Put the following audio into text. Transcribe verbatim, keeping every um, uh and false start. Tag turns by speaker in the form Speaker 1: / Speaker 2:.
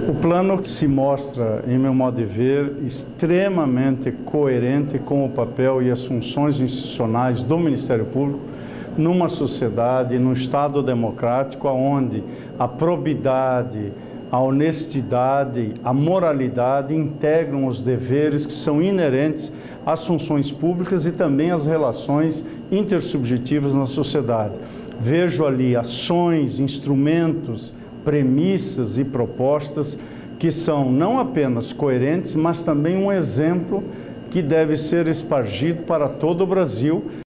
Speaker 1: O plano se mostra, em meu modo de ver, extremamente coerente com o papel e as funções institucionais do Ministério Público numa sociedade, num Estado democrático, onde a probidade, a honestidade, a moralidade integram os deveres que são inerentes às funções públicas e também às relações intersubjetivas na sociedade. Vejo ali ações, instrumentos, premissas e propostas que são não apenas coerentes, mas também um exemplo que deve ser espargido para todo o Brasil.